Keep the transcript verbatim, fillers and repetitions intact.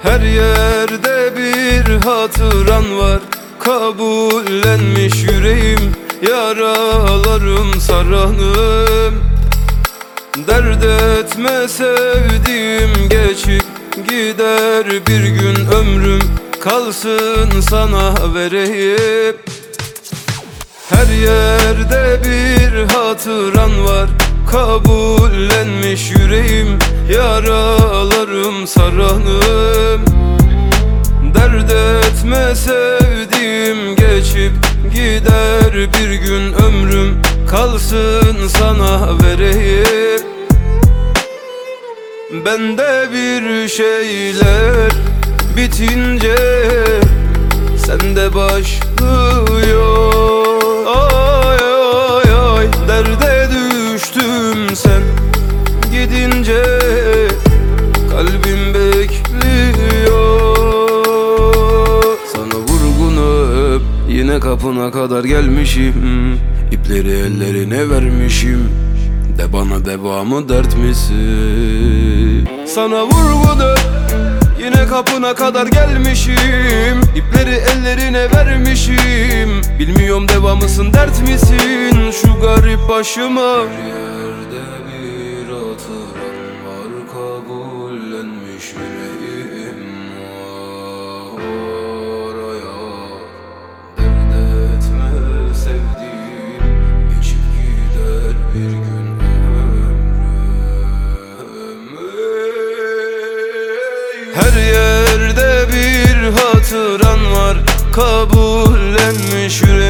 Her yerde bir hatıran var, kabullenmiş yüreğim, yaralarım saranım. Dert etme sevdiğim, geçip gider bir gün ömrüm, kalsın sana vereyim. Her yerde bir hatıran var, kabullenmiş yüreğim, yaralarım saranım. Dert etme sevdiğim, geçip gider bir gün ömrüm, kalsın sana vereyim. Bende bir şeyler bitince sende başlıyor. Ay ay ay, derde düştüm sen gidince, kalbim bekliyor. Sana vurgun öp, yine kapına kadar gelmişim. İpleri ellerine vermişim, de bana devamı dert misin? Sana vurgun öp, yine kapına kadar gelmişim. İpleri ellerine vermişim, bilmiyorum devamısın dert misin şu garip başıma. Her yerde bir hatıran var, kabullenmiş yüreğim. Oraya dert etme sevdiğim, geçip gider bir gün ömrüm. Her yerde bir hatıran var, kabullenmiş yüreğim.